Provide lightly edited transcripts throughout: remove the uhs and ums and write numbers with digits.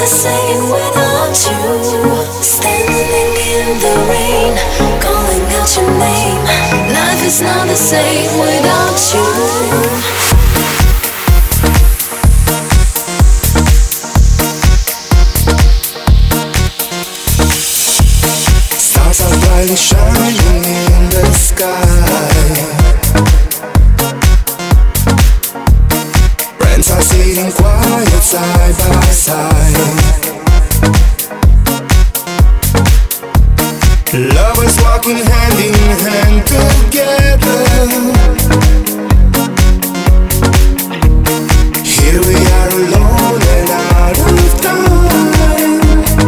same without you. Standing in the rain, calling out your name. Life is not the same without you. Stars are brightly shining in the sky. Friends are sitting quiet side by side. Lovers walking hand in hand together. Here we are alone and out of time.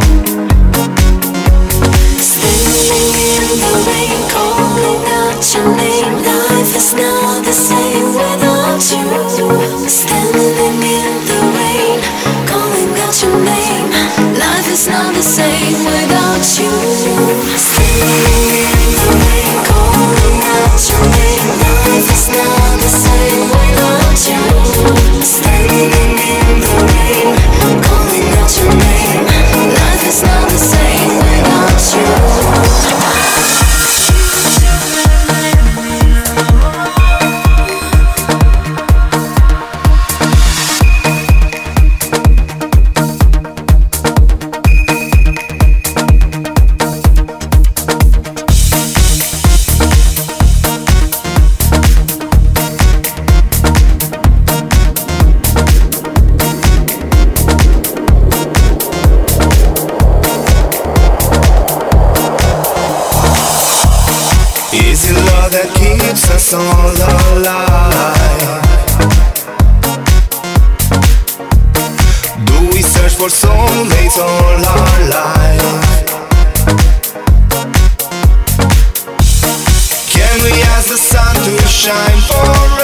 Standing in the rain, calling out your name. Life is not the same without you. Standing in the rain, calling out your name. Life is not the same without you. Standing in the rain, calling out your name. Life is not the same without you. Standing in the rain, calling out your name. Life is not the same without you. Is it love that keeps us all alive? Do we search for soulmates all our life? Can we ask the sun to shine forever?